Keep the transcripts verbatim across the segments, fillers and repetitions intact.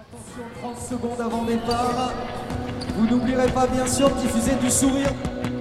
Attention, trente secondes avant départ. Vous n'oublierez pas bien sûr de diffuser du sourire.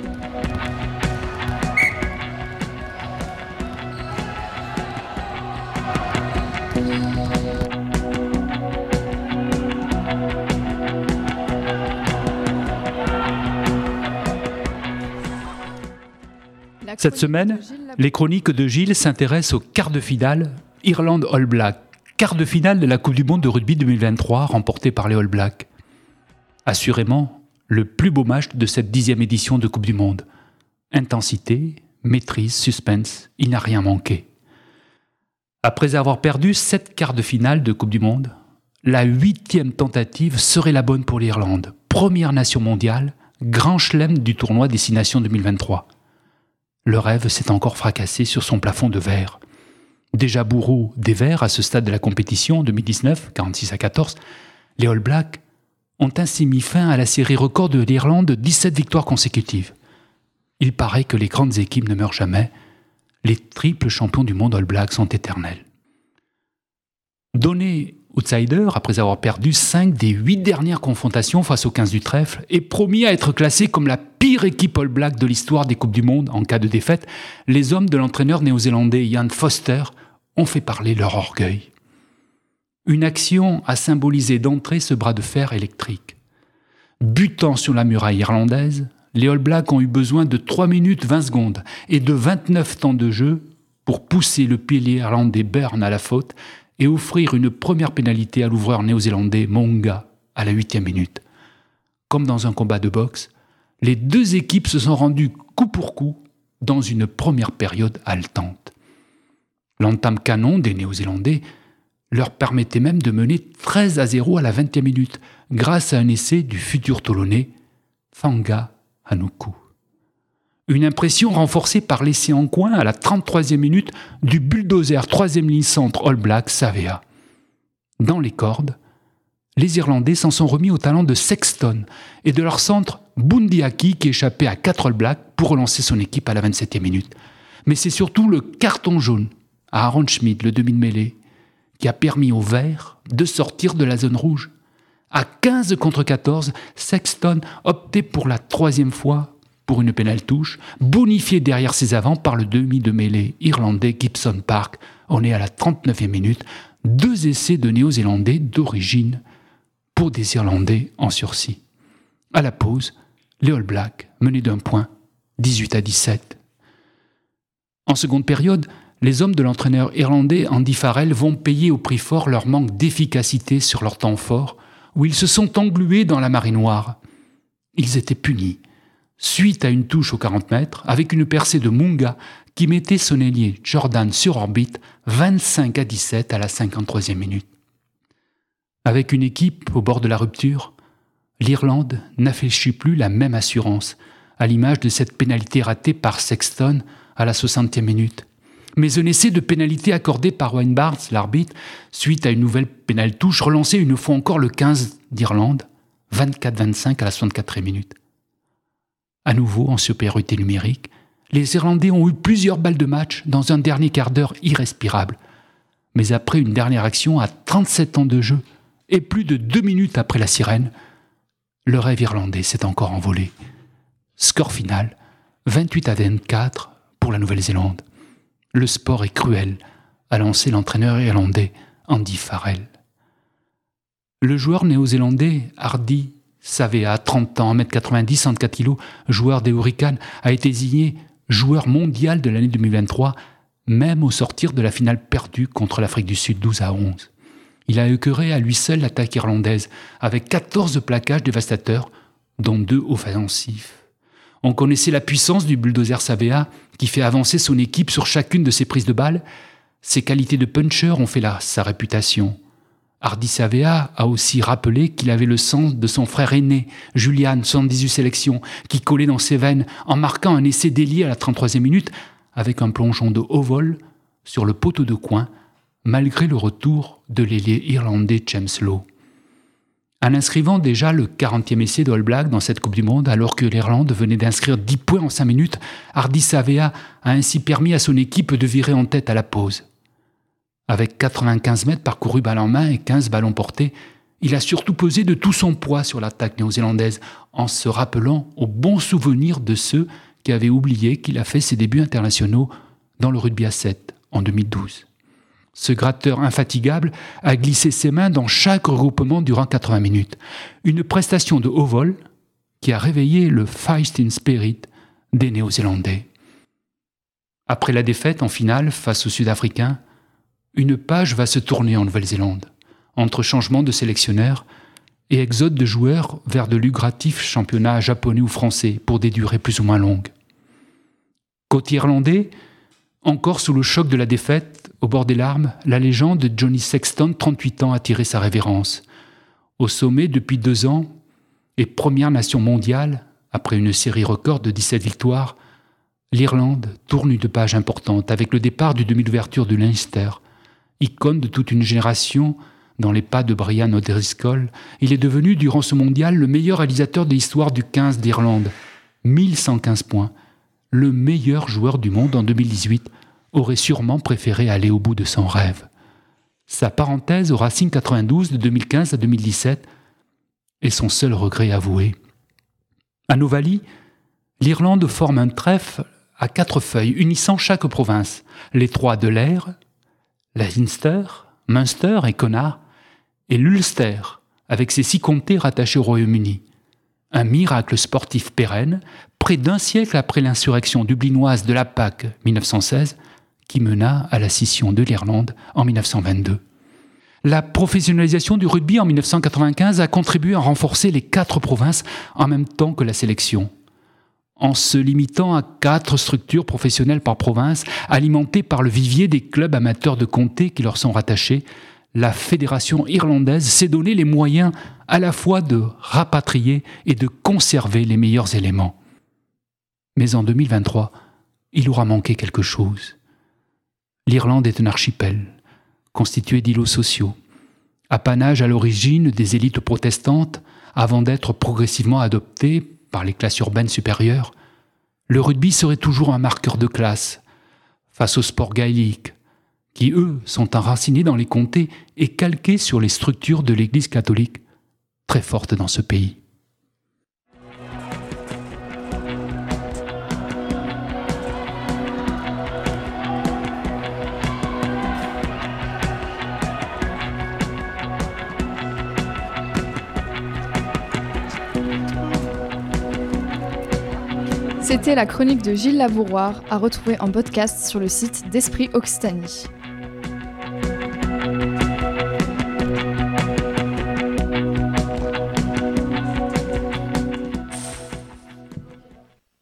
Cette semaine, les chroniques de Gilles s'intéressent au quart de finale Irlande All Black, quart de finale de la Coupe du Monde de rugby deux mille vingt-trois remportée par les All Blacks. Assurément, le plus beau match de cette dixième édition de Coupe du Monde. Intensité, maîtrise, suspense, il n'a rien manqué. Après avoir perdu sept quarts de finale de Coupe du Monde, la huitième tentative serait la bonne pour l'Irlande, première nation mondiale, grand chelem du tournoi Destination deux mille vingt-trois. Le rêve s'est encore fracassé sur son plafond de verre. Déjà bourreau des Verts à ce stade de la compétition en deux mille dix-neuf, quarante-six à quatorze, les All Blacks ont ainsi mis fin à la série record de l'Irlande de dix-sept victoires consécutives. Il paraît que les grandes équipes ne meurent jamais. Les triples champions du monde All Blacks sont éternels. Donné outsider, après avoir perdu cinq des huit dernières confrontations face aux quinze du trèfle, et promis à être classé comme la pire équipe All Black de l'histoire des Coupes du Monde en cas de défaite, les hommes de l'entraîneur néo-zélandais Ian Foster ont fait parler leur orgueil. Une action a symbolisé d'entrée ce bras de fer électrique. Butant sur la muraille irlandaise, les All Blacks ont eu besoin de trois minutes vingt secondes et de vingt-neuf temps de jeu pour pousser le pilier irlandais Byrne à la faute et offrir une première pénalité à l'ouvreur néo-zélandais Mo'unga à la huitième minute. Comme dans un combat de boxe, les deux équipes se sont rendues coup pour coup dans une première période haletante. L'entame canon des Néo-Zélandais leur permettait même de mener treize à zéro à la vingtième minute grâce à un essai du futur Toulonnais Fanga Anuku. Une impression renforcée par l'essai en coin à la trente-troisième minute du bulldozer troisième ligne centre All Black Savea. Dans les cordes, les Irlandais s'en sont remis au talent de Sexton et de leur centre Bundiaki qui échappait à quatre All Blacks pour relancer son équipe à la vingt-septième minute. Mais c'est surtout le carton jaune à Aaron Schmidt, le demi de mêlée, qui a permis aux Verts de sortir de la zone rouge. À quinze contre quatorze, Sexton optait pour la troisième fois pour une pénale touche, bonifié derrière ses avants par le demi de mêlée irlandais Gibson Park. On est à la trente-neuvième minute, deux essais de Néo-Zélandais d'origine pour des Irlandais en sursis. À la pause, les All Blacks menaient d'un point, dix-huit à dix-sept. En seconde période, les hommes de l'entraîneur irlandais Andy Farrell vont payer au prix fort leur manque d'efficacité sur leur temps fort, où ils se sont englués dans la marée noire. Ils étaient punis, suite à une touche aux quarante mètres, avec une percée de Mo'unga qui mettait son ailier Jordan sur orbite, vingt-cinq à dix-sept à la cinquante-troisième minute. Avec une équipe au bord de la rupture, l'Irlande n'affichait plus la même assurance, à l'image de cette pénalité ratée par Sexton à la soixantième minute. Mais un essai de pénalité accordé par Wayne Barnes, l'arbitre, suite à une nouvelle pénale touche, relançait une fois encore le quinze d'Irlande, vingt-quatre à vingt-cinq à la soixante-quatrième minute. À nouveau en supériorité numérique, les Irlandais ont eu plusieurs balles de match dans un dernier quart d'heure irrespirable. Mais après une dernière action à trente-sept temps de jeu et plus de deux minutes après la sirène, le rêve irlandais s'est encore envolé. Score final, vingt-huit à vingt-quatre pour la Nouvelle-Zélande. Le sport est cruel, a lancé l'entraîneur irlandais Andy Farrell. Le joueur néo-zélandais Hardy Savea, trente ans, un mètre quatre-vingt-dix, cent quatre kilos, joueur des Hurricanes, a été désigné joueur mondial de l'année deux mille vingt-trois, même au sortir de la finale perdue contre l'Afrique du Sud douze à onze. Il a écœuré à lui seul l'attaque irlandaise, avec quatorze plaquages dévastateurs, dont deux offensifs. On connaissait la puissance du bulldozer Savea, qui fait avancer son équipe sur chacune de ses prises de balles. Ses qualités de puncher ont fait là sa réputation. Hardy Savea a aussi rappelé qu'il avait le sang de son frère aîné, Julian, soixante-dix-huit sélections, qui collait dans ses veines en marquant un essai délié à la trente-troisième minute avec un plongeon de haut vol sur le poteau de coin, malgré le retour de l'ailier irlandais James Lowe. En inscrivant déjà le quarantième essai de All Black dans cette Coupe du Monde, alors que l'Irlande venait d'inscrire dix points en cinq minutes, Hardy Savea a ainsi permis à son équipe de virer en tête à la pause. Avec quatre-vingt-quinze mètres parcourus balle en main et quinze ballons portés, Il a surtout pesé de tout son poids sur l'attaque néo-zélandaise, en se rappelant au bon souvenir de ceux qui avaient oublié qu'il a fait ses débuts internationaux dans le rugby à sept en deux mille douze. Ce gratteur infatigable a glissé ses mains dans chaque regroupement durant quatre-vingts minutes. Une prestation de haut vol qui a réveillé le fighting spirit des Néo-Zélandais. Après la défaite en finale face aux Sud-Africains, une page va se tourner en Nouvelle-Zélande, entre changement de sélectionneur et exode de joueurs vers de lucratifs championnats japonais ou français pour des durées plus ou moins longues. Côté irlandais, encore sous le choc de la défaite, au bord des larmes, la légende de Johnny Sexton, trente-huit ans, a tiré sa révérence. Au sommet depuis deux ans, et première nation mondiale, après une série record de dix-sept victoires, l'Irlande tourne une page importante avec le départ du demi d'ouverture de Leinster. Icône de toute une génération, dans les pas de Brian O'Driscoll, il est devenu durant ce mondial le meilleur réalisateur de l'histoire du quinze d'Irlande. mille cent quinze points. Le meilleur joueur du monde en deux mille dix-huit aurait sûrement préféré aller au bout de son rêve. Sa parenthèse au Racing quatre-vingt-douze de deux mille quinze à deux mille dix-sept est son seul regret avoué. À Novalie, l'Irlande forme un trèfle à quatre feuilles unissant chaque province, les trois de l'Air, la Leinster, Munster et Connacht, et l'Ulster, avec ses six comtés rattachés au Royaume-Uni. Un miracle sportif pérenne, près d'un siècle après l'insurrection dublinoise de la Pâque mille neuf cent seize, qui mena à la scission de l'Irlande en mille neuf cent vingt-deux. La professionnalisation du rugby en mille neuf cent quatre-vingt-quinze a contribué à renforcer les quatre provinces en même temps que la sélection. En se limitant à quatre structures professionnelles par province, alimentées par le vivier des clubs amateurs de comté qui leur sont rattachés, la fédération irlandaise s'est donné les moyens à la fois de rapatrier et de conserver les meilleurs éléments. Mais en deux mille vingt-trois, il aura manqué quelque chose. L'Irlande est un archipel, constitué d'îlots sociaux, apanage à l'origine des élites protestantes avant d'être progressivement adopté par les classes urbaines supérieures. Le rugby serait toujours un marqueur de classe face aux sports gaéliques, qui eux sont enracinés dans les comtés et calqués sur les structures de l'Église catholique, très forte dans ce pays. C'était la chronique de Gilles Labouroire, à retrouver en podcast sur le site d'Esprit Occitanie.